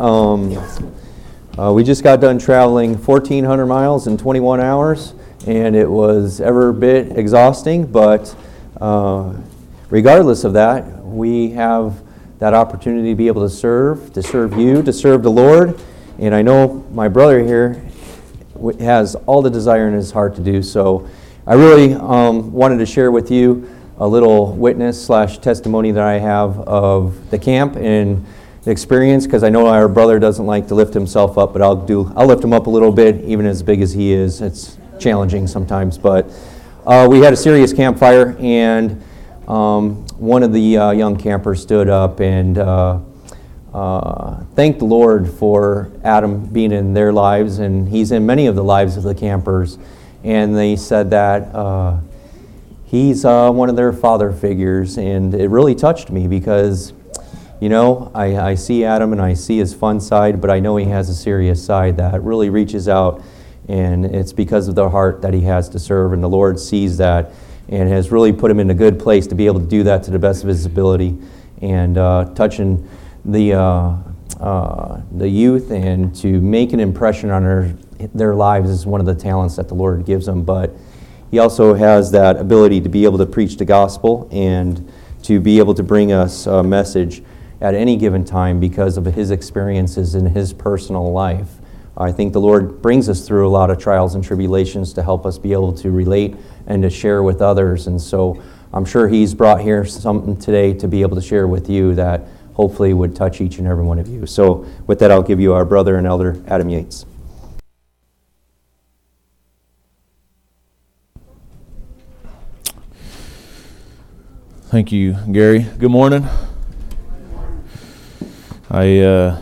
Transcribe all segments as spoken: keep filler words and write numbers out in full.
Um, uh, we just got done traveling fourteen hundred miles in twenty-one hours, and it was ever a bit exhausting, but uh, regardless of that, we have that opportunity to be able to serve, to serve you, to serve the Lord, and I know my brother here has all the desire in his heart to do so. I really um, wanted to share with you a little witness slash testimony that I have of the camp and the experience, because I know our brother doesn't like to lift himself up, but I'll do. I'll lift him up a little bit, even as big as he is. It's challenging sometimes, but uh, we had a serious campfire, and um, one of the uh, young campers stood up and uh, uh, thanked the Lord for Adam being in their lives, and he's in many of the lives of the campers, and they said that uh, he's uh, one of their father figures, and it really touched me because, you know, I, I see Adam and I see his fun side, but I know he has a serious side that really reaches out, and it's because of the heart that he has to serve, and the Lord sees that and has really put him in a good place to be able to do that to the best of his ability, and uh, touching the uh, uh, the youth and to make an impression on their, their lives is one of the talents that the Lord gives them, but he also has that ability to be able to preach the gospel and to be able to bring us a message at any given time because of his experiences in his personal life. I think the Lord brings us through a lot of trials and tribulations to help us be able to relate and to share with others. And so I'm sure he's brought here something today to be able to share with you that hopefully would touch each and every one of you. So with that, I'll give you our brother and elder, Adam Yates. Thank you, Gary. Good morning. I, uh,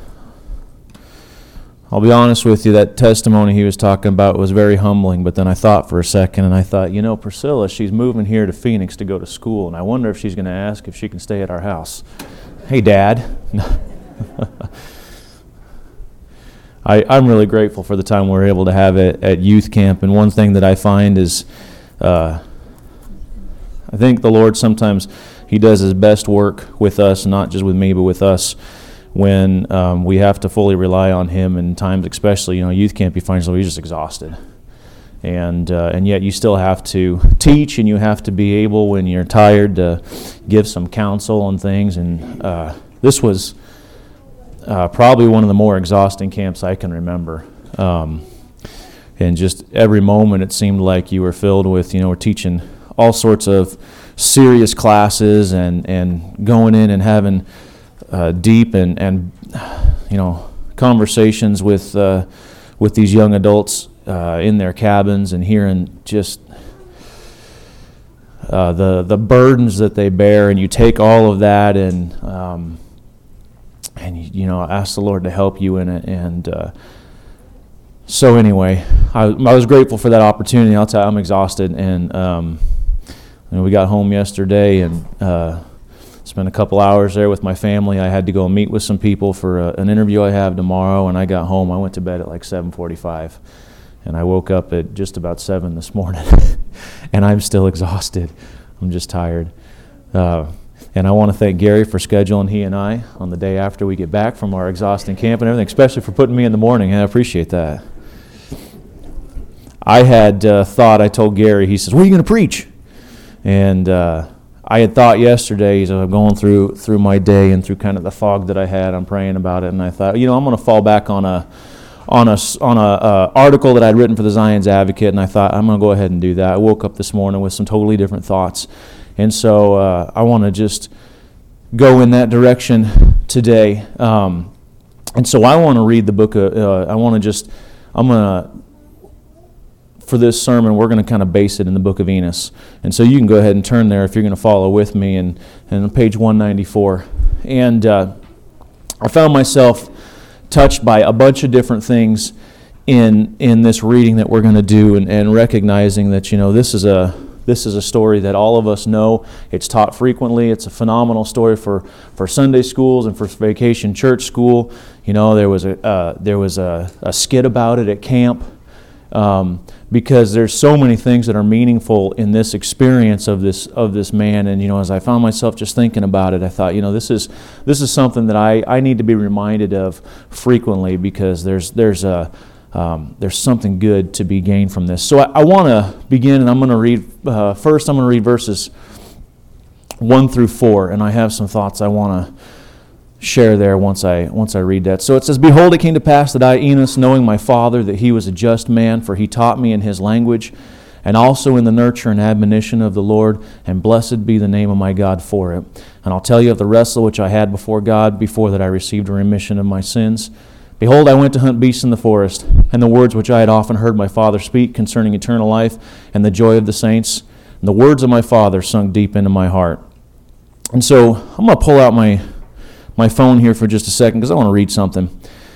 I'll be honest with you, that testimony he was talking about was very humbling, but then I thought for a second, and I thought, you know, Priscilla, she's moving here to Phoenix to go to school, and I wonder if she's going to ask if she can stay at our house. Hey, Dad. I, I'm really grateful for the time we were able to have it at youth camp, and one thing that I find is uh, I think the Lord sometimes, he does his best work with us, not just with me, but with us, when um, we have to fully rely on him in times, especially, you know, youth camp, you find yourself, you're just exhausted. And uh, and yet you still have to teach, and you have to be able, when you're tired, to give some counsel on things. And uh, this was uh, probably one of the more exhausting camps I can remember. Um, and just every moment it seemed like you were filled with, you know, we're teaching all sorts of serious classes and, and going in and having uh, deep and, and you know conversations with uh, with these young adults uh, in their cabins, and hearing just uh, the the burdens that they bear, and you take all of that and um, and you, you know ask the Lord to help you in it. And uh, so anyway, I, I was grateful for that opportunity. I'll tell you, I'm exhausted, and um, And we got home yesterday and uh, spent a couple hours there with my family. I had to go meet with some people for a, an interview I have tomorrow, and I got home. I went to bed at like seven forty-five, and I woke up at just about seven this morning, and I'm still exhausted. I'm just tired. Uh, and I want to thank Gary for scheduling he and I on the day after we get back from our exhausting camp and everything, especially for putting me in the morning. I appreciate that. I had uh, thought, I told Gary, he says, "What are you going to preach?" And uh, I had thought yesterday, as I'm going through through my day and through kind of the fog that I had, I'm praying about it, and I thought, you know, I'm going to fall back on a on a on a uh, article that I'd written for the Zion's Advocate, and I thought I'm going to go ahead and do that. I woke up this morning with some totally different thoughts, and so uh, I want to just go in that direction today. Um, and so I want to read the book. Of, uh, I want to just I'm going to. For this sermon, we're going to kind of base it in the book of Enos. And so you can go ahead and turn there if you're going to follow with me, and, and on page one ninety-four. And uh, I found myself touched by a bunch of different things in in this reading that we're going to do, and, and recognizing that, you know, this is a this is a story that all of us know. It's taught frequently. It's a phenomenal story for, for Sunday schools and for Vacation Church School. You know, there was a uh, there was a, a skit about it at camp. Um, because there's so many things that are meaningful in this experience of this of this man. And you know, as I found myself just thinking about it, I thought, you know, this is this is something that I, I need to be reminded of frequently, because there's there's a um, there's something good to be gained from this. So I, I want to begin, and I'm going to read uh, first. I'm going to read verses one through four, and I have some thoughts I want to share there once I once I read that. So it says, "Behold, it came to pass that I, Enos, knowing my father, that he was a just man, for he taught me in his language, and also in the nurture and admonition of the Lord, and blessed be the name of my God for it. And I'll tell you of the wrestle which I had before God, before that I received a remission of my sins. Behold, I went to hunt beasts in the forest, and the words which I had often heard my father speak concerning eternal life and the joy of the saints, and the words of my father sunk deep into my heart." And so I'm going to pull out my my phone here for just a second, because I want to read something.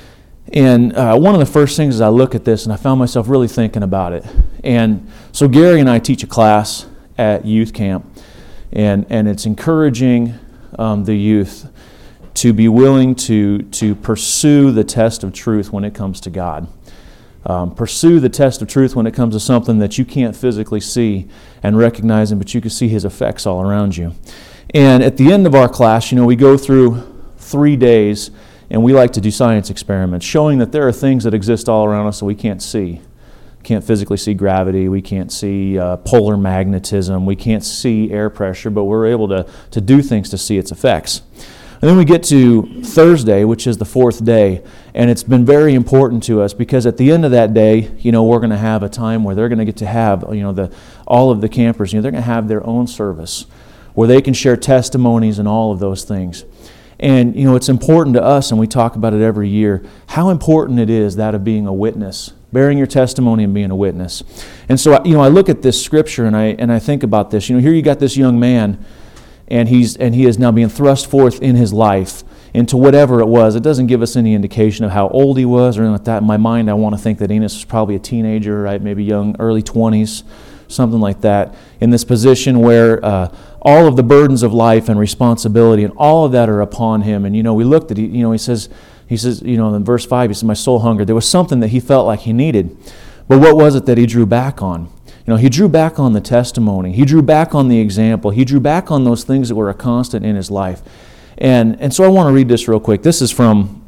And uh, one of the first things is I look at this, and I found myself really thinking about it. And so Gary and I teach a class at youth camp, and, and it's encouraging um, the youth to be willing to, to pursue the test of truth when it comes to God. Um, pursue the test of truth when it comes to something that you can't physically see and recognize Him, but you can see His effects all around you. And at the end of our class, you know, we go through three days, and we like to do science experiments, showing that there are things that exist all around us that we can't see. Can't physically see gravity, we can't see uh, polar magnetism, we can't see air pressure, but we're able to, to do things to see its effects. And then we get to Thursday, which is the fourth day, and it's been very important to us, because at the end of that day, you know, we're going to have a time where they're going to get to have, you know, the all of the campers, you know, they're going to have their own service where they can share testimonies and all of those things. And, you know, it's important to us, and we talk about it every year, how important it is, that of being a witness, bearing your testimony and being a witness. And so, you know, I look at this scripture, and I and I think about this. You know, here you got this young man, and he's and he is now being thrust forth in his life into whatever it was. It doesn't give us any indication of how old he was or anything like that. In my mind, I want to think that Enos was probably a teenager, right? Maybe young, early twenties, something like that, in this position where uh, all of the burdens of life and responsibility and all of that are upon him. And, you know, we looked at, you know, he says, he says, you know, in verse five, he says, "My soul hungered." There was something that he felt like he needed. But what was it that he drew back on? You know, he drew back on the testimony. He drew back on the example. He drew back on those things that were a constant in his life. And, and so I want to read this real quick. This is from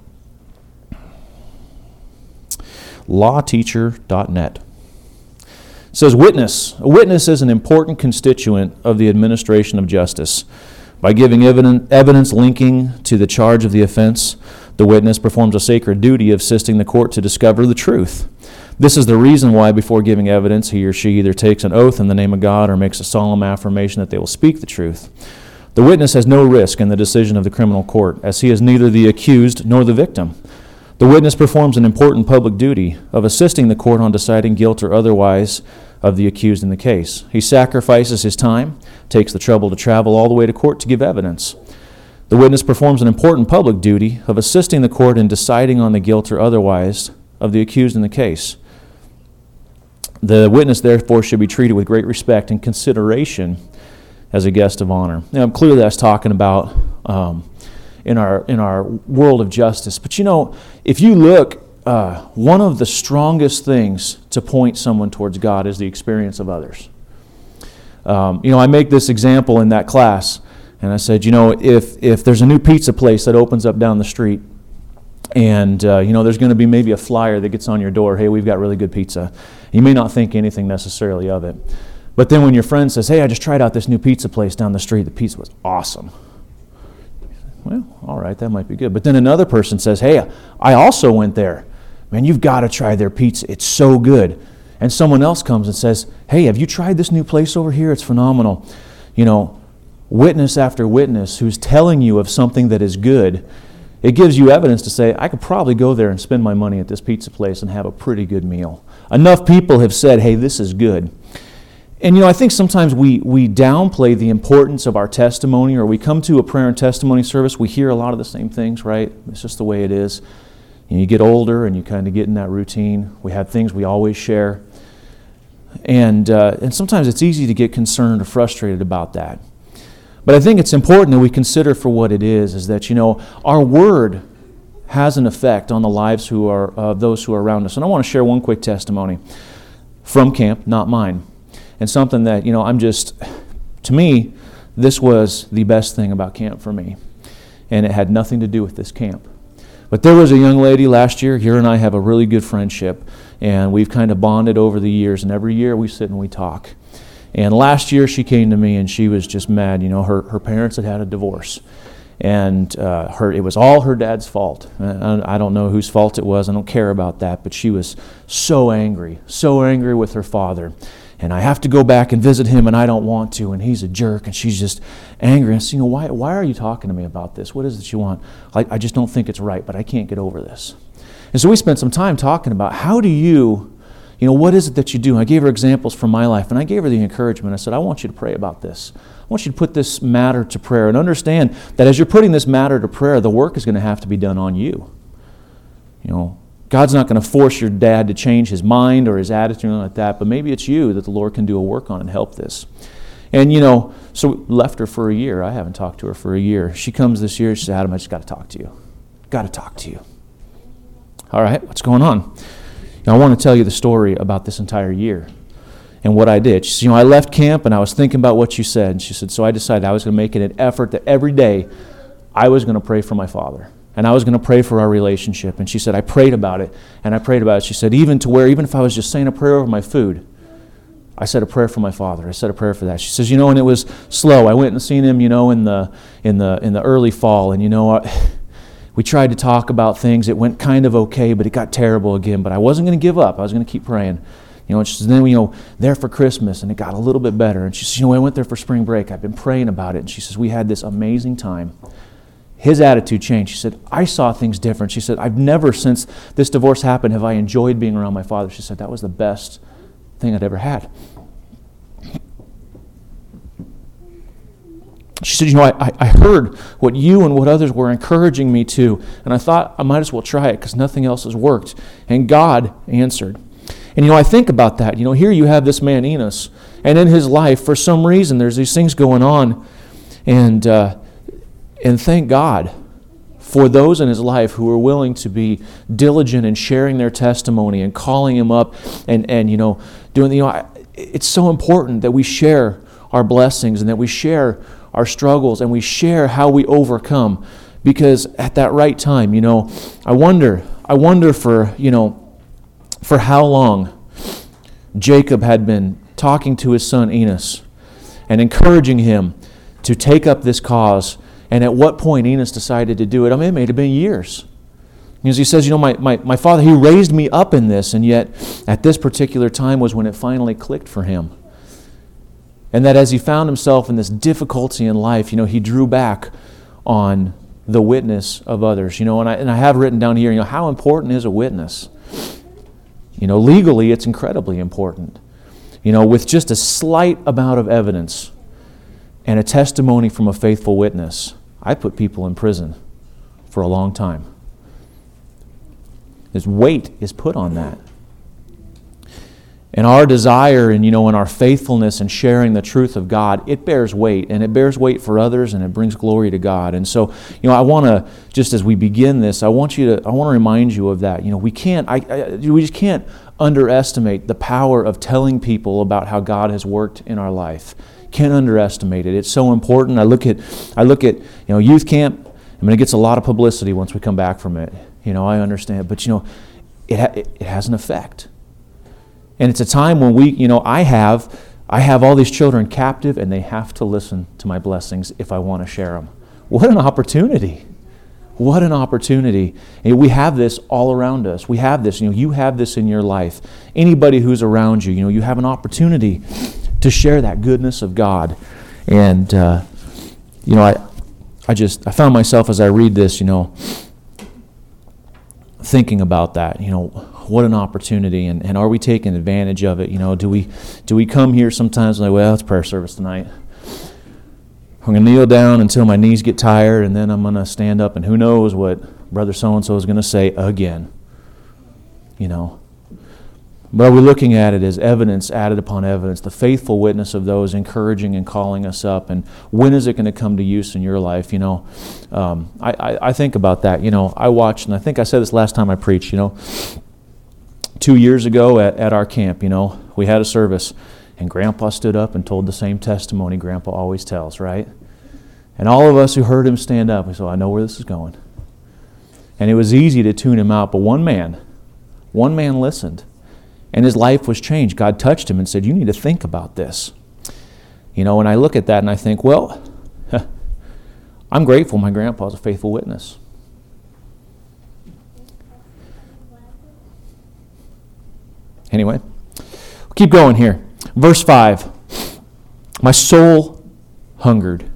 law teacher dot net. It says, "Witness. A witness is an important constituent of the administration of justice. By giving evidence linking to the charge of the offense, the witness performs a sacred duty of assisting the court to discover the truth. This is the reason why before giving evidence, he or she either takes an oath in the name of God or makes a solemn affirmation that they will speak the truth. The witness has no risk in the decision of the criminal court, as he is neither the accused nor the victim. The witness performs an important public duty of assisting the court on deciding guilt or otherwise of the accused in the case. He sacrifices his time, takes the trouble to travel all the way to court to give evidence. The witness performs an important public duty of assisting the court in deciding on the guilt or otherwise of the accused in the case. The witness, therefore, should be treated with great respect and consideration as a guest of honor." Now, clearly that's talking about um, in our in our world of justice. But you know, if you look, uh, one of the strongest things to point someone towards God is the experience of others. Um, you know, I make this example in that class, and I said, you know, if if there's a new pizza place that opens up down the street, and uh, you know, there's going to be maybe a flyer that gets on your door, "Hey, we've got really good pizza." You may not think anything necessarily of it. But then when your friend says, "Hey, I just tried out this new pizza place down the street. The pizza was awesome." Well, all right, that might be good. But then another person says, "Hey, I also went there. Man, you've got to try their pizza. It's so good." And someone else comes and says, "Hey, have you tried this new place over here? It's phenomenal." You know, witness after witness who's telling you of something that is good, it gives you evidence to say, I could probably go there and spend my money at this pizza place and have a pretty good meal. Enough people have said, "Hey, this is good." And you know, I think sometimes we we downplay the importance of our testimony, or we come to a prayer and testimony service, we hear a lot of the same things, right? It's just the way it is. And you get older and you kind of get in that routine. We have things we always share. And uh, and sometimes it's easy to get concerned or frustrated about that. But I think it's important that we consider for what it is, is that, you know, our word has an effect on the lives who are of uh, those who are around us. And I want to share one quick testimony. from camp, not mine. And something that, you know, I'm just, to me, this was the best thing about camp for me. And it had nothing to do with this camp. But there was a young lady last year, her and I have a really good friendship, and we've kind of bonded over the years, and every year we sit and we talk. And last year she came to me and she was just mad. You know, her, her parents had had a divorce. And uh, her it was all her dad's fault. I, I don't know whose fault it was. I don't care about that. But she was so angry, so angry with her father. And I have to go back and visit him, and I don't want to, and he's a jerk, and she's just angry. And I said, you know, why, why are you talking to me about this? What is it you want? I, I just don't think it's right, but I can't get over this. And so we spent some time talking about how do you, you know, what is it that you do? And I gave her examples from my life, and I gave her the encouragement. I said, I want you to pray about this. I want you to put this matter to prayer and understand that as you're putting this matter to prayer, the work is going to have to be done on you. You know, God's not going to force your dad to change his mind or his attitude or like that, but maybe it's you that the Lord can do a work on and help this. And, you know, so we left her for a year. I haven't talked to her for a year. She comes this year, she says, Adam, I just got to talk to you. Got to talk to you. All right, what's going on? Now, I want to tell you the story about this entire year and what I did. She said, you know, I left camp and I was thinking about what you said. And she said, so I decided I was going to make it an effort that every day I was going to pray for my father. And I was going to pray for our relationship. And she said, I prayed about it, and I prayed about it. She said, even to where, even if I was just saying a prayer over my food, I said a prayer for my father. I said a prayer for that. She says, you know, and it was slow. I went and seen him, you know, in the in the in the early fall, and you know, I, we tried to talk about things. It went kind of okay, but it got terrible again. But I wasn't going to give up. I was going to keep praying. You know, and she says, then, you know, there for Christmas, and it got a little bit better. And she says, you know, I went there for spring break. I've been praying about it. And she says, we had this amazing time. His attitude changed. She said, I saw things different. She said, I've never, since this divorce happened, have I enjoyed being around my father. She said, that was the best thing I'd ever had. She said, you know, I, I heard what you and what others were encouraging me to, and I thought I might as well try it because nothing else has worked. And God answered. And, you know, I think about that. You know, here you have this man, Enos, and in his life, for some reason, there's these things going on, and uh, and thank God for those in his life who are willing to be diligent in sharing their testimony and calling him up and, and you know, doing, you know, I, it's so important that we share our blessings and that we share our struggles and we share how we overcome, because at that right time, you know, I wonder, I wonder for, you know, for how long Jacob had been talking to his son Enos and encouraging him to take up this cause. And at what point Enos decided to do it? I mean, it may have been years. Because he says, you know, my, my, my father, he raised me up in this, and yet at this particular time was when it finally clicked for him. And that as he found himself in this difficulty in life, you know, he drew back on the witness of others. You know, and I, and I have written down here, you know, how important is a witness? You know, legally it's incredibly important. You know, with just a slight amount of evidence and a testimony from a faithful witness, I put people in prison for a long time. This weight is put on that. And our desire and, you know, and our faithfulness in sharing the truth of God, it bears weight, and it bears weight for others, and it brings glory to God. And so, you know, I want to, just as we begin this, I want you to, I want to remind you of that. You know, we can't, I, I, we just can't underestimate the power of telling people about how God has worked in our life. Can't underestimate it. It's so important. I look at, I look at, you know, youth camp. I mean, it gets a lot of publicity once we come back from it. You know, I understand, but you know, it ha- it has an effect, and it's a time when we, you know, I have, I have all these children captive, and they have to listen to my blessings if I want to share them. What an opportunity! What an opportunity! And we have this all around us. We have this. You know, you have this in your life. Anybody who's around you, you know, you have an opportunity to share that goodness of God. And, uh, you know, I I just, I found myself as I read this, you know, thinking about that, you know, what an opportunity, and, and are we taking advantage of it? You know, do we do we come here sometimes like, well, it's prayer service tonight. I'm going to kneel down until my knees get tired, and then I'm going to stand up, and who knows what Brother so-and-so is going to say again, you know. But are we looking at it as evidence added upon evidence, the faithful witness of those encouraging and calling us up? And when is it going to come to use in your life? You know, um, I, I, I think about that. You know, I watched, and I think I said this last time I preached, you know, two years ago at, at our camp, you know, we had a service, and Grandpa stood up and told the same testimony Grandpa always tells, right? And all of us who heard him stand up, we said, I know where this is going. And it was easy to tune him out, but one man, one man listened, and his life was changed. God touched him and said, you need to think about this. You know, and I look at that and I think, well, I'm grateful my grandpa's a faithful witness. Anyway, we'll keep going here. Verse five, my soul hungered.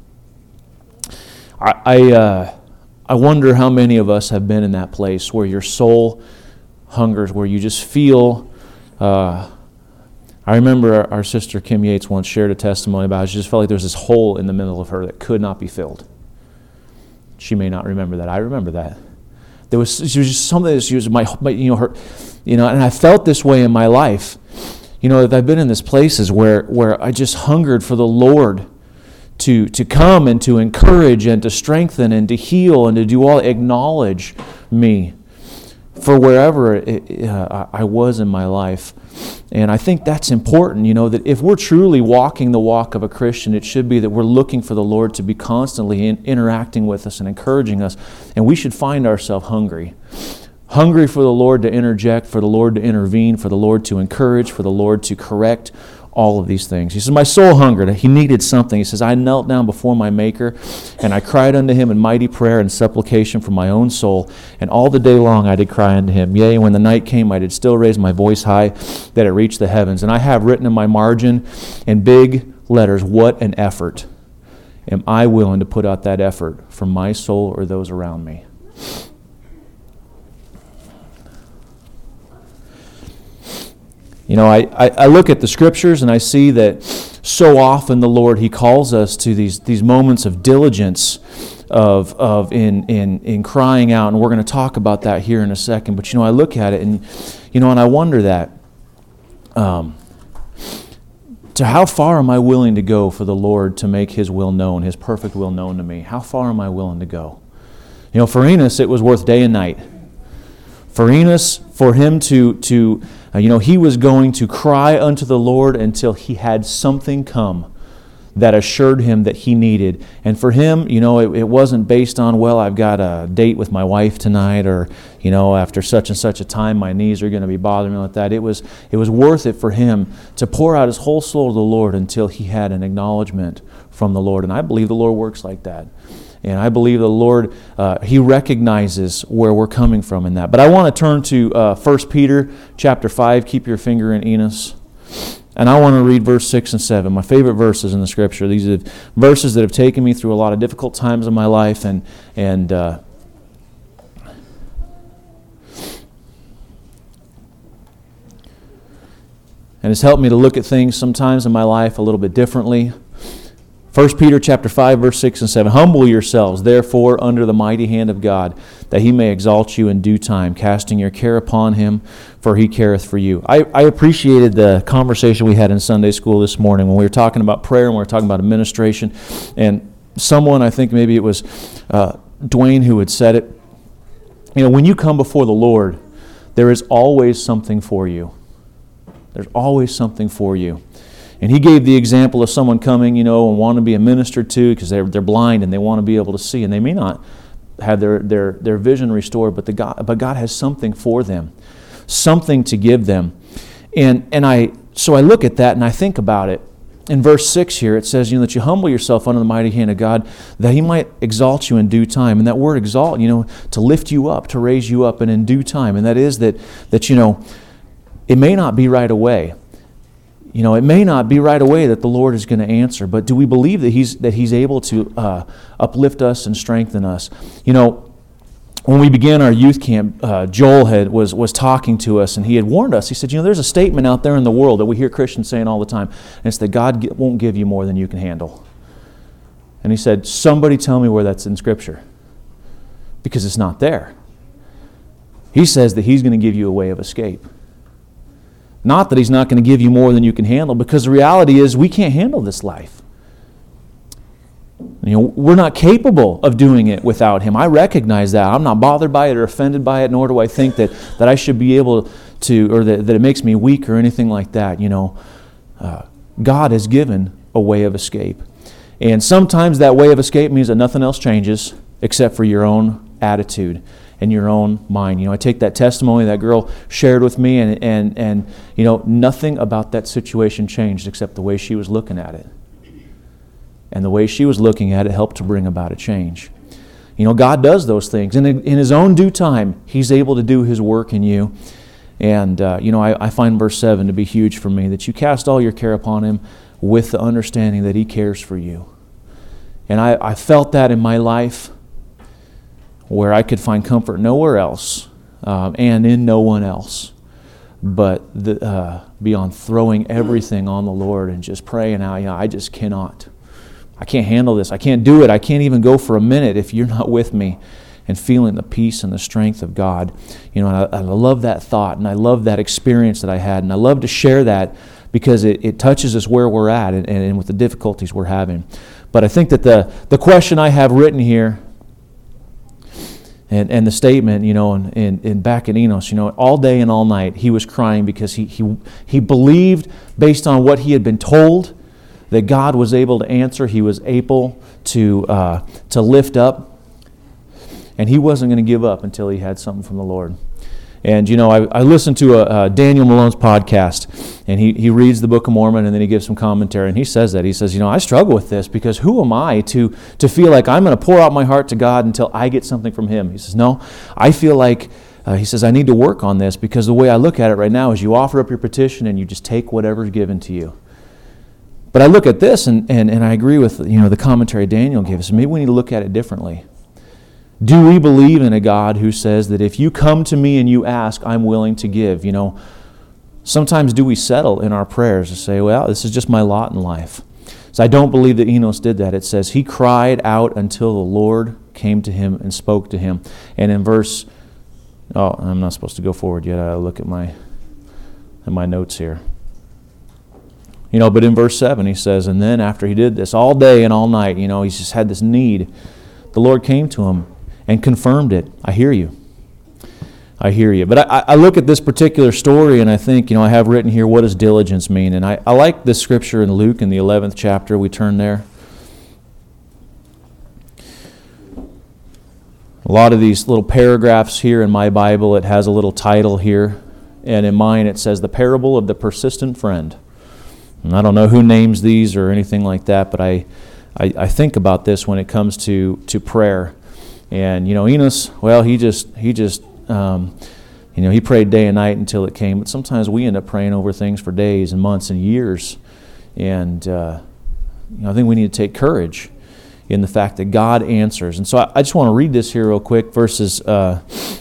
I I, uh, I wonder how many of us have been in that place where your soul hungers, where you just feel... Uh, I remember our, our sister Kim Yates once shared a testimony about how she just felt like there was this hole in the middle of her that could not be filled. She may not remember that. I remember that. There was, she was just something that she was my, my you know her, you know, and I felt this way in my life. You know, that I've been in these places where where I just hungered for the Lord to to come and to encourage and to strengthen and to heal and to do all, acknowledge me for wherever it, uh, I was in my life. And I think that's important, you know, that if we're truly walking the walk of a Christian, it should be that we're looking for the Lord to be constantly in, interacting with us and encouraging us. And we should find ourselves hungry. Hungry for the Lord to interject, for the Lord to intervene, for the Lord to encourage, for the Lord to correct, all of these things. He says, my soul hungered. He needed something. He says, I knelt down before my Maker, and I cried unto him in mighty prayer and supplication for my own soul. And all the day long I did cry unto him. Yea, when the night came, I did still raise my voice high, that it reached the heavens. And I have written in my margin in big letters, what an effort. Am I willing to put out that effort for my soul or those around me? You know, I, I, I look at the Scriptures and I see that so often the Lord, He calls us to these, these moments of diligence of of in, in, in crying out, and we're going to talk about that here in a second. But, you know, I look at it and, you know, and I wonder that, um, to how far am I willing to go for the Lord to make His will known, His perfect will known to me? How far am I willing to go? You know, for Enos, it was worth day and night. For Enos, for him to, to uh, you know, he was going to cry unto the Lord until he had something come that assured him that he needed. And for him, you know, it, it wasn't based on, well, I've got a date with my wife tonight, or, you know, after such and such a time, my knees are going to be bothering me like that. It was, it was worth it for him to pour out his whole soul to the Lord until he had an acknowledgement from the Lord. And I believe the Lord works like that. And I believe the Lord, uh, He recognizes where we're coming from in that. But I want to turn to uh, First Peter chapter five. Keep your finger in Enos. And I want to read verse six and seven, my favorite verses in the Scripture. These are verses that have taken me through a lot of difficult times in my life, and and uh, and it's helped me to look at things sometimes in my life a little bit differently. First Peter chapter five, verse six and seven. Humble yourselves, therefore, under the mighty hand of God, that He may exalt you in due time, casting your care upon Him, for He careth for you. I, I appreciated the conversation we had in Sunday school this morning when we were talking about prayer and we were talking about administration. And someone, I think maybe it was uh, Dwayne who had said it, you know, when you come before the Lord, there is always something for you. There's always something for you. And he gave the example of someone coming, you know, and want to be ministered to because they're they're blind and they want to be able to see, and they may not have their their their vision restored, but the God but God has something for them, something to give them, and and I so I look at that and I think about it. In verse six here, it says, you know, that you humble yourself under the mighty hand of God, that He might exalt you in due time. And that word exalt, you know, to lift you up, to raise you up, and in due time. And that is that that you know, it may not be right away. You know, it may not be right away that the Lord is going to answer, but do we believe that He's that He's able to uh, uplift us and strengthen us? You know, when we began our youth camp, uh, Joel had was was talking to us, and he had warned us. He said, you know, there's a statement out there in the world that we hear Christians saying all the time, and it's that God won't give you more than you can handle. And he said, somebody tell me where that's in Scripture, because it's not there. He says that He's going to give you a way of escape. Not that He's not going to give you more than you can handle, because the reality is we can't handle this life. You know, we're not capable of doing it without Him. I recognize that. I'm not bothered by it or offended by it, nor do I think that, that I should be able to, or that, that it makes me weak or anything like that. You know, uh, God has given a way of escape. And sometimes that way of escape means that nothing else changes except for your own attitude and your own mind. You know, I take that testimony that girl shared with me, and, and, and you know, nothing about that situation changed except the way she was looking at it. And the way she was looking at it helped to bring about a change. You know, God does those things. And in, in His own due time, He's able to do His work in you. And, uh, you know, I, I find verse seven to be huge for me, that you cast all your care upon Him with the understanding that He cares for you. And I, I felt that in my life, where I could find comfort nowhere else, um, and in no one else, but the, uh, beyond throwing everything on the Lord and just praying out, you know, I just cannot. I can't handle this. I can't do it. I can't even go for a minute if you're not with me, and feeling the peace and the strength of God. You know, and I, I love that thought, and I love that experience that I had, and I love to share that because it, it touches us where we're at and, and with the difficulties we're having. But I think that the, the question I have written here, and, and the statement, you know, in, in, in back in Enos, you know, all day and all night he was crying because he, he, he believed, based on what he had been told, that God was able to answer. He was able to uh, to lift up, and he wasn't going to give up until he had something from the Lord. And you know, I, I listened to a, a Daniel Malone's podcast, and he, he reads the Book of Mormon, and then he gives some commentary, and he says that. He says, you know, I struggle with this because who am I to, to feel like I'm going to pour out my heart to God until I get something from Him? He says, no, I feel like, uh, he says, I need to work on this, because the way I look at it right now is you offer up your petition and you just take whatever's given to you. But I look at this, and, and, and I agree with, you know, the commentary Daniel gave us. Maybe we need to look at it differently. Do we believe in a God who says that if you come to me and you ask, I'm willing to give? You know, sometimes do we settle in our prayers to say, well, this is just my lot in life? So I don't believe that Enos did that. It says he cried out until the Lord came to him and spoke to him. And in verse, oh, I'm not supposed to go forward yet. I look at my at my notes here. You know, but in verse seven he says, and then after he did this all day and all night, you know, he's just had this need. The Lord came to him and confirmed it. I hear you. I hear you. But I, I look at this particular story and I think, you know, I have written here, what does diligence mean? And I, I like this scripture in Luke in the eleventh chapter. We turn there. A lot of these little paragraphs here in my Bible, it has a little title here. And in mine it says, the parable of the persistent friend. And I don't know who names these or anything like that, but I, I, I think about this when it comes to, to prayer. And, you know, Enos, well, he just, he just, um, you know, he prayed day and night until it came. But sometimes we end up praying over things for days and months and years. And, uh, you know, I think we need to take courage in the fact that God answers. And so I, I just want to read this here real quick, verses uh,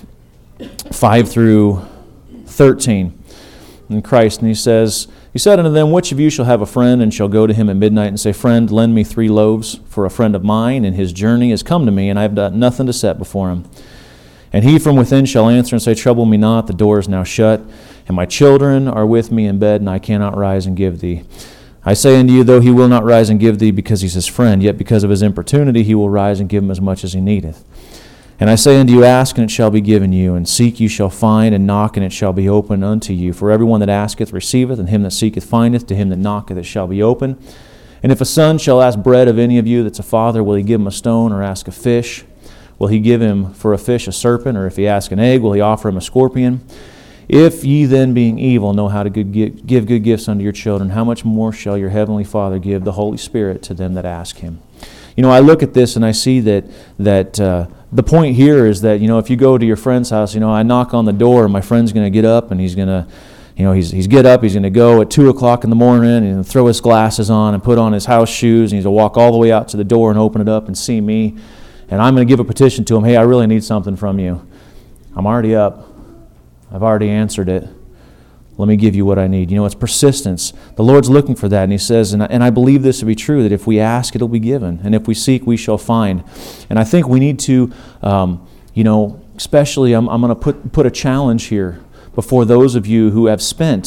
five through thirteen in Christ. And he says, he said unto them, which of you shall have a friend, and shall go to him at midnight, and say, Friend, lend me three loaves, for a friend of mine, and his journey is come to me, and I have done nothing to set before him. And he from within shall answer and say, Trouble me not, the door is now shut, and my children are with me in bed, and I cannot rise and give thee. I say unto you, though he will not rise and give thee, because he's his friend, yet because of his importunity he will rise and give him as much as he needeth. And I say unto you, ask, and it shall be given you, and seek, you shall find, and knock, and it shall be opened unto you. For everyone that asketh receiveth, and him that seeketh findeth, to him that knocketh it shall be opened. And if a son shall ask bread of any of you that's a father, will he give him a stone, or ask a fish? Will he give him for a fish a serpent? Or if he ask an egg, will he offer him a scorpion? If ye then, being evil, know how to good give, give good gifts unto your children, how much more shall your heavenly Father give the Holy Spirit to them that ask him? You know, I look at this and I see that that uh, the point here is that, you know, if you go to your friend's house, you know, I knock on the door and my friend's going to get up and he's going to, you know, he's he's get up, he's going to go at two o'clock in the morning and throw his glasses on and put on his house shoes, and he's going to walk all the way out to the door and open it up and see me. And I'm going to give a petition to him, hey, I really need something from you. I'm already up. I've already answered it. Let me give you what I need. You know, it's persistence. The Lord's looking for that. And he says, and I, and I believe this to be true, that if we ask, it'll be given. And if we seek, we shall find. And I think we need to, um, you know, especially I'm, I'm going to put, put a challenge here before those of you who have spent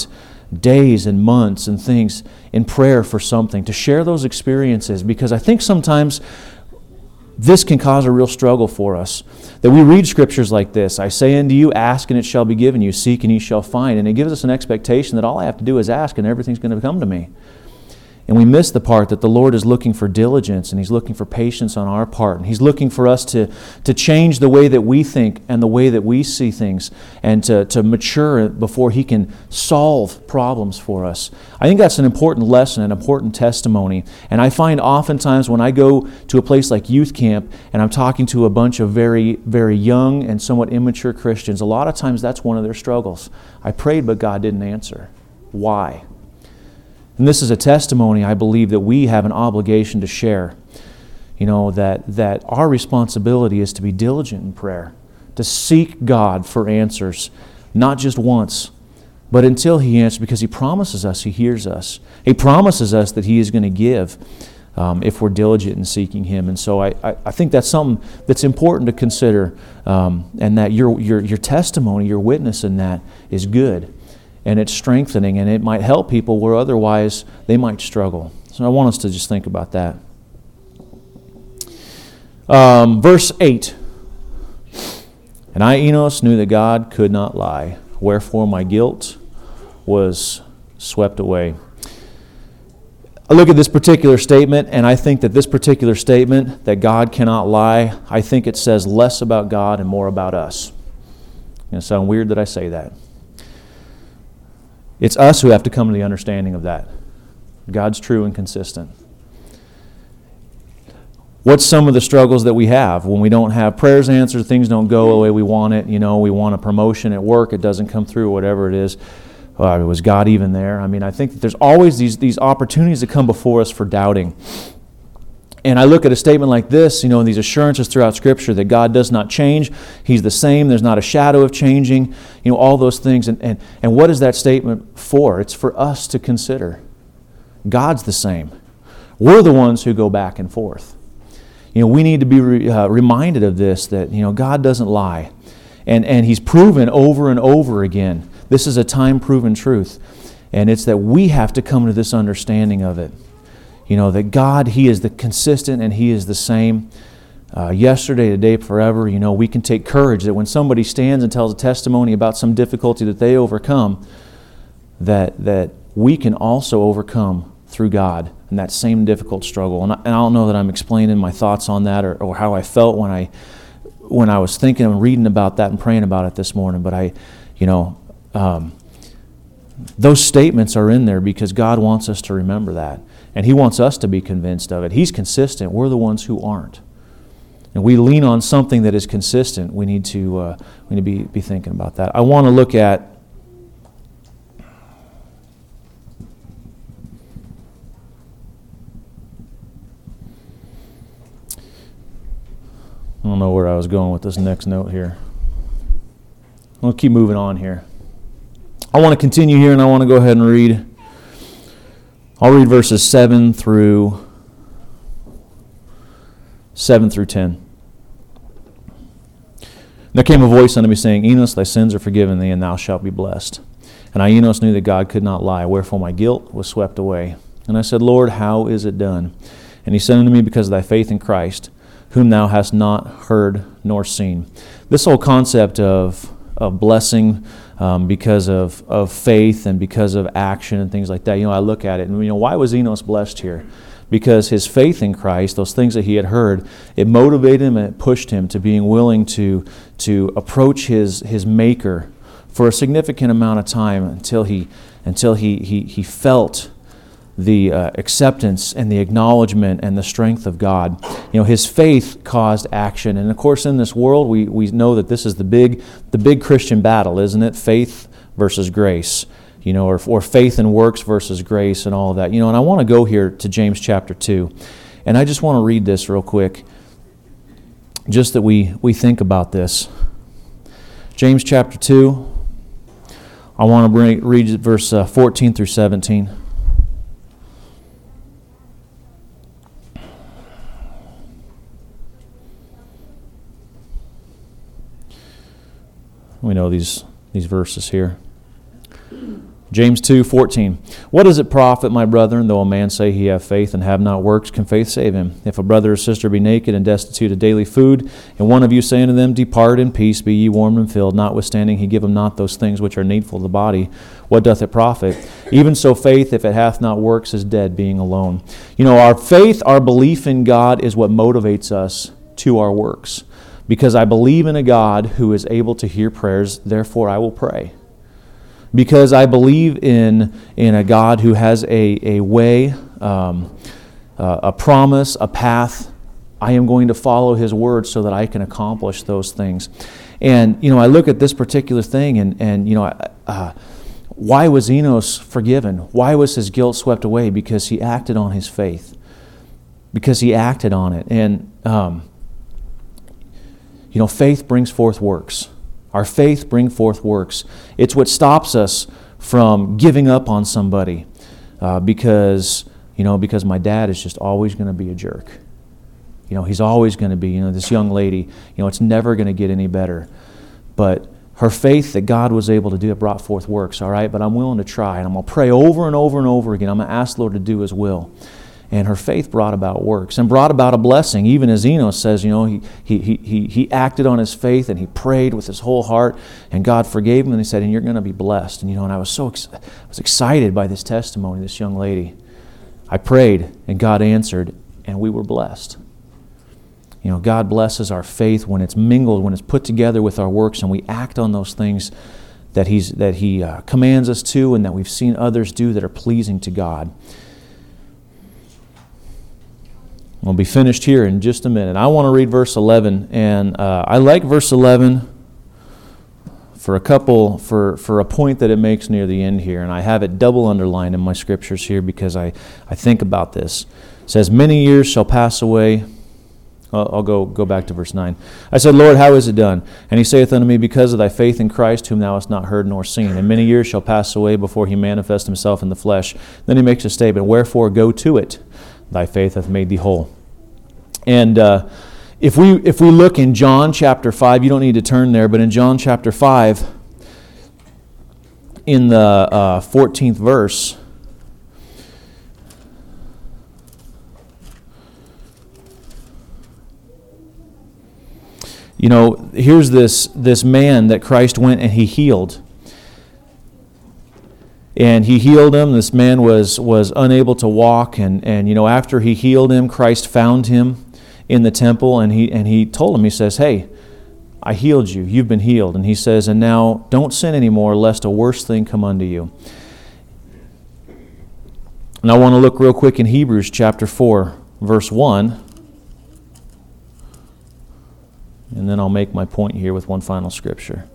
days and months and things in prayer for something, to share those experiences, because I think sometimes this can cause a real struggle for us. That we read scriptures like this, I say unto you, ask and it shall be given you, seek and ye shall find. And it gives us an expectation that all I have to do is ask and everything's going to come to me. And we miss the part that the Lord is looking for diligence, and He's looking for patience on our part. And He's looking for us to, to change the way that we think and the way that we see things, and to, to mature before He can solve problems for us. I think that's an important lesson, an important testimony. And I find oftentimes when I go to a place like youth camp and I'm talking to a bunch of very, very young and somewhat immature Christians, a lot of times that's one of their struggles. I prayed, but God didn't answer. Why? And this is a testimony, I believe, that we have an obligation to share. You know, that, that our responsibility is to be diligent in prayer, to seek God for answers, not just once, but until He answers, because He promises us He hears us. He promises us that He is going to give um, if we're diligent in seeking Him. And so I, I, I think that's something that's important to consider, um, and that your, your, your testimony, your witness in that is good. And it's strengthening, and it might help people where otherwise they might struggle. So I want us to just think about that. Um, verse eight. And I, Enos, knew that God could not lie, wherefore my guilt was swept away. I look at this particular statement, and I think that this particular statement, that God cannot lie, I think it says less about God and more about us. It's going to sound weird that I say that. It's us who have to come to the understanding of that. God's true and consistent. What's some of the struggles that we have when we don't have prayers answered, things don't go the way we want it, you know, we want a promotion at work, it doesn't come through, whatever it is. Uh, was God even there? I mean, I think that there's always these, these opportunities that come before us for doubting. And I look at a statement like this, you know, these assurances throughout Scripture that God does not change. He's the same. There's not a shadow of changing. You know, all those things. And, and, and what is that statement for? It's for us to consider. God's the same. We're the ones who go back and forth. You know, we need to be re, uh, reminded of this, that, you know, God doesn't lie. And, and He's proven over and over again. This is a time-proven truth. And it's that we have to come to this understanding of it. You know, that God, He is the consistent and He is the same uh, yesterday, today, forever. You know, we can take courage that when somebody stands and tells a testimony about some difficulty that they overcome, that that we can also overcome through God in that same difficult struggle. And I, and I don't know that I'm explaining my thoughts on that, or, or how I felt when I when I was thinking and reading about that and praying about it this morning. But I, you know, um, those statements are in there because God wants us to remember that. And He wants us to be convinced of it. He's consistent. We're the ones who aren't. And we lean on something that is consistent. We need to uh, we need to be, be thinking about that. I want to look at I don't know where I was going with this next note here. I'll keep moving on here. I want to continue here, and I want to go ahead and read. I'll read verses seven through seven through ten. There came a voice unto me saying, Enos, thy sins are forgiven thee, and thou shalt be blessed. And I, Enos, knew that God could not lie, wherefore my guilt was swept away. And I said, Lord, how is it done? And He said unto me, because of thy faith in Christ, whom thou hast not heard nor seen. This whole concept of of blessing um, because of, of faith and because of action and things like that. You know, I look at it and, you know, why was Enos blessed here? Because his faith in Christ, those things that he had heard, it motivated him and it pushed him to being willing to, to approach his, his Maker for a significant amount of time until he, until he, he, he felt the uh, acceptance and the acknowledgement and the strength of God. You know, his faith caused action. And of course, in this world, we, we know that this is the big the big Christian battle, isn't it? Faith versus grace. You know, or, or faith and works versus grace and all of that. You know, and I want to go here to James chapter two. And I just want to read this real quick, just that we, we think about this. James chapter two, I want to bring, read verse uh, fourteen through seventeen. We know these, these verses here. James two fourteen. What does it profit, my brethren, though a man say he have faith and have not works? Can faith save him? If a brother or sister be naked and destitute of daily food, and one of you say unto them, Depart in peace, be ye warmed and filled, notwithstanding he give them not those things which are needful to the body, what doth it profit? Even so faith, if it hath not works, is dead, being alone. You know, our faith, our belief in God is what motivates us to our works. Because I believe in a God who is able to hear prayers, therefore I will pray. Because I believe in, in a God who has a, a way, um, uh, a promise, a path, I am going to follow His word so that I can accomplish those things. And, you know, I look at this particular thing and, and you know, uh, why was Enos forgiven? Why was his guilt swept away? Because he acted on his faith. Because he acted on it. And, um, you know, faith brings forth works. Our faith brings forth works. It's what stops us from giving up on somebody uh, because, you know, because my dad is just always going to be a jerk. You know, he's always going to be, you know, this young lady, you know, it's never going to get any better. But her faith that God was able to do it brought forth works, all right? But I'm willing to try, and I'm going to pray over and over and over again. I'm going to ask the Lord to do His will. And her faith brought about works and brought about a blessing. Even as Enos says, you know, he, he, he, he acted on his faith and he prayed with his whole heart, and God forgave him, and He said, and you're going to be blessed. And, you know, and I was so ex- I was excited by this testimony, this young lady. I prayed, and God answered, and we were blessed. You know, God blesses our faith when it's mingled, when it's put together with our works, and we act on those things that He's that He uh, commands us to, and that we've seen others do that are pleasing to God. We'll be finished here in just a minute. I want to read verse eleven, and uh, I like verse eleven for a couple, for, for a point that it makes near the end here, and I have it double underlined in my scriptures here because I, I think about this. It says, many years shall pass away. I'll, I'll go, go back to verse nine. I said, Lord, how is it done? And He saith unto me, because of thy faith in Christ, whom thou hast not heard nor seen. And many years shall pass away before He manifest Himself in the flesh. Then He makes a statement, wherefore go to it. Thy faith hath made thee whole. And uh, if we if we look in John chapter five, you don't need to turn there, but in John chapter five, in the uh, fourteenth verse, you know, here's this this man that Christ went and He healed. And He healed him. This man was was unable to walk, and, and you know, after He healed him, Christ found him in the temple, and he and he told him, He says, hey, I healed you. You've been healed. And He says, and now don't sin anymore, lest a worse thing come unto you. And I want to look real quick in Hebrews chapter four, verse one. And then I'll make my point here with one final scripture.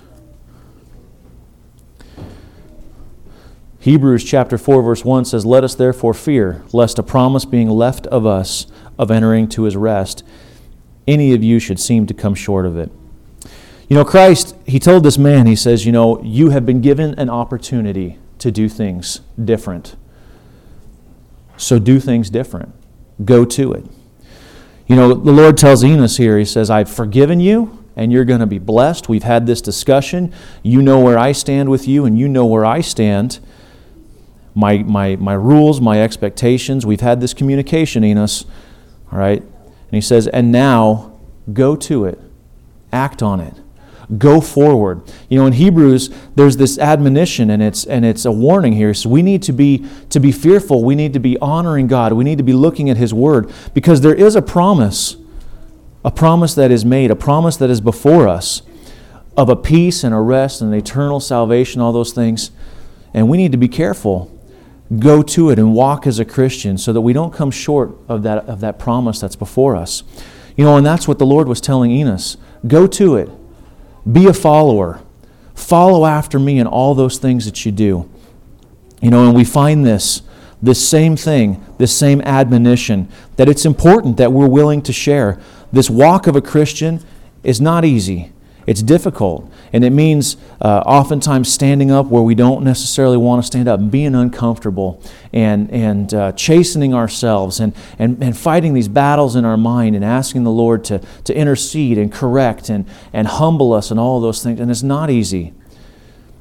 Hebrews chapter four, verse one says, let us therefore fear, lest a promise being left of us of entering to His rest, any of you should seem to come short of it. You know, Christ, He told this man, He says, you know, you have been given an opportunity to do things different. So do things different. Go to it. You know, the Lord tells Enos here, He says, I've forgiven you, and you're going to be blessed. We've had this discussion. You know where I stand with you, and you know where I stand. My, my, my rules, my expectations. We've had this communication, Enos. All right? And He says, and now go to it. Act on it. Go forward. You know, in Hebrews, there's this admonition, and it's and it's a warning here. So we need to be to be fearful. We need to be honoring God. We need to be looking at His Word, because there is a promise, a promise that is made, a promise that is before us of a peace and a rest and an eternal salvation, all those things. And we need to be careful. Go to it and walk as a Christian so that we don't come short of that of that promise that's before us. You know, and that's what the Lord was telling Enos. Go to it. Be a follower. Follow after me in all those things that you do. You know, and we find this, this same thing, this same admonition, that it's important that we're willing to share. This walk of a Christian is not easy. It's difficult, and it means uh, oftentimes standing up where we don't necessarily want to stand up, and being uncomfortable, and and uh, chastening ourselves, and, and and fighting these battles in our mind, and asking the Lord to to intercede and correct and and humble us and all of those things. And it's not easy.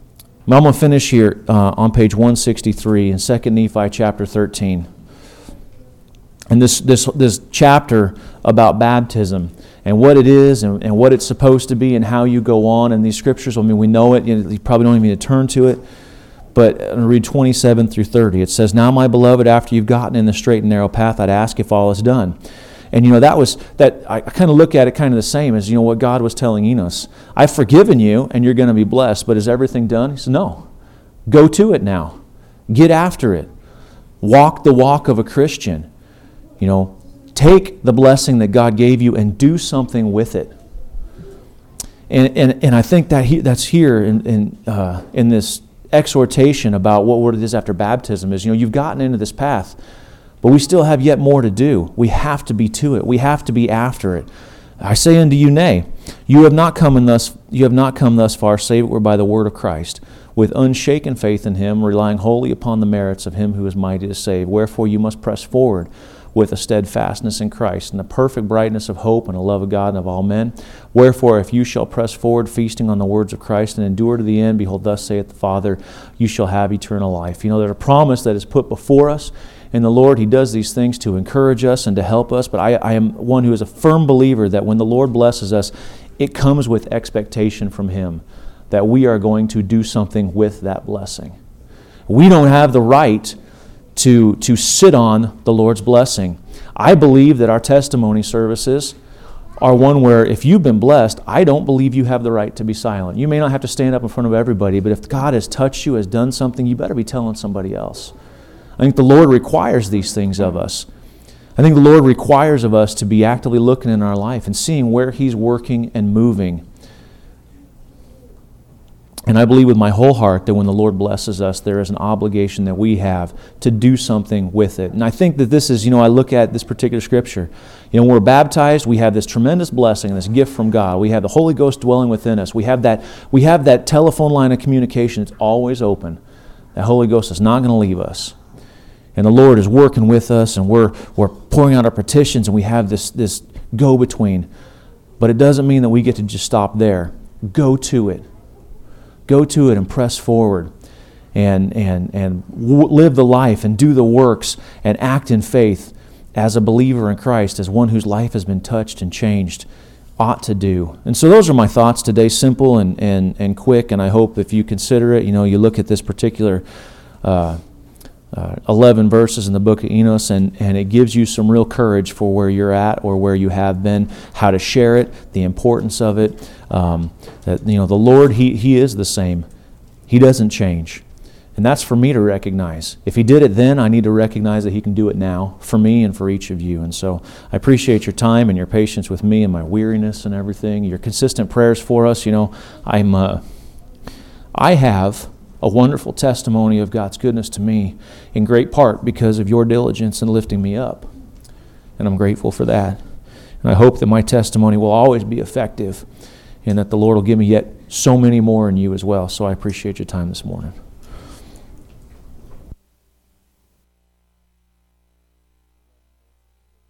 I'm going to finish here uh, on page one sixty-three in Second Nephi chapter thirteen. And this, this, this chapter about baptism and what it is and, and what it's supposed to be and how you go on in these scriptures. I mean, we know it. You know, you probably don't even need to turn to it. But I'm going to read twenty-seven through thirty. It says, "Now, my beloved, after you've gotten in the straight and narrow path, I'd ask if all is done." And, you know, that was, that I, I kind of look at it kind of the same as, you know, what God was telling Enos. I've forgiven you and you're going to be blessed, but is everything done? He said, no. Go to it now. Get after it. Walk the walk of a Christian. You know, take the blessing that God gave you and do something with it. And and, and I think that he, that's here in in, uh, in this exhortation about what, what it is after baptism is, you know, you've gotten into this path, but we still have yet more to do. We have to be to it. We have to be after it. I say unto you, nay, you have not come in thus you have not come thus far, save it were by the word of Christ, with unshaken faith in him, relying wholly upon the merits of him who is mighty to save. Wherefore you must press forward with a steadfastness in Christ, and the perfect brightness of hope and the love of God and of all men. Wherefore, if you shall press forward, feasting on the words of Christ, and endure to the end, behold, thus saith the Father, you shall have eternal life. You know, there's a promise that is put before us in the Lord. He does these things to encourage us and to help us, but I, I am one who is a firm believer that when the Lord blesses us, it comes with expectation from Him that we are going to do something with that blessing. We don't have the right to, to sit on the Lord's blessing. I believe that our testimony services are one where if you've been blessed, I don't believe you have the right to be silent. You may not have to stand up in front of everybody, but if God has touched you, has done something, you better be telling somebody else. I think the Lord requires these things of us. I think the Lord requires of us to be actively looking in our life and seeing where He's working and moving. And I believe with my whole heart that when the Lord blesses us, there is an obligation that we have to do something with it. And I think that this is, you know, I look at this particular scripture. You know, when we're baptized, we have this tremendous blessing, this gift from God. We have the Holy Ghost dwelling within us. We have that, we have that telephone line of communication. It's always open. The Holy Ghost is not going to leave us. And the Lord is working with us, and we're we're pouring out our petitions, and we have this, this go-between. But it doesn't mean that we get to just stop there. Go to it. Go to it and press forward and, and, and w- live the life and do the works and act in faith as a believer in Christ, as one whose life has been touched and changed, ought to do. And so those are my thoughts today, simple and, and, and quick, and I hope if you consider it, you know, you look at this particular uh, uh, eleven verses in the book of Enos, and, and it gives you some real courage for where you're at or where you have been, how to share it, the importance of it. Um, that, you know, the Lord, he, he is the same. He doesn't change. And that's for me to recognize. If He did it then, I need to recognize that He can do it now for me and for each of you. And so I appreciate your time and your patience with me and my weariness and everything, your consistent prayers for us. You know, I'm, uh, I have a wonderful testimony of God's goodness to me in great part because of your diligence in lifting me up. And I'm grateful for that. And I hope that my testimony will always be effective and that the Lord will give me yet so many more in you as well. So I appreciate your time this morning.